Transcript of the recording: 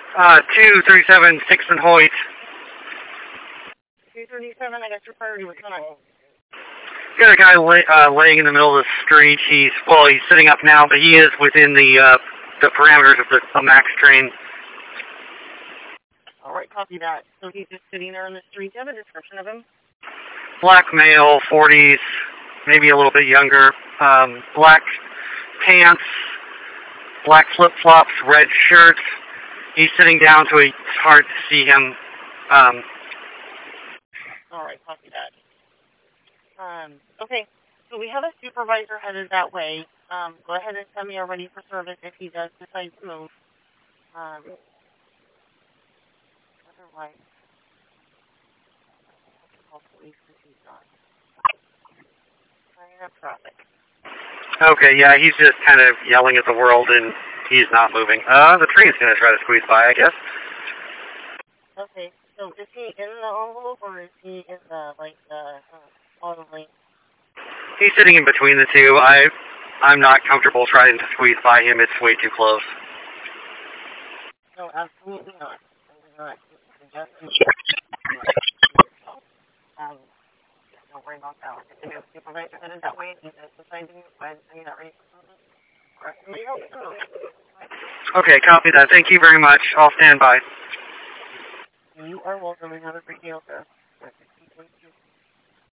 237 Sixth and Hoyt. 237, I got your priority. What's going on? Got a guy laying in the middle of the street. He's sitting up now, but he is within the parameters of the MAX train. All right, copy that. So he's just sitting there in the street. Do you have a description of him? Black male, 40s, maybe a little bit younger. Black pants, black flip-flops, red shirt. He's sitting down, so it's hard to see him. All right, copy that. Okay, so we have a supervisor headed that way. Go ahead and send me a ready for service if he does decide to move. Otherwise, call police if he's not. I have traffic. Okay, yeah, he's just kind of yelling at the world, and he's not moving. The train's going to try to squeeze by, I guess. Okay, so is he in the envelope, or is he in the, auto lane? He's sitting in between the two. I'm not comfortable trying to squeeze by him. It's way too close. No, absolutely not. Don't worry about that. If the supervisor headed that way, he does decide to move, I need that ready for service. Okay, copy that. Thank you very much. I'll stand by. You are welcome, and have a great day, sir.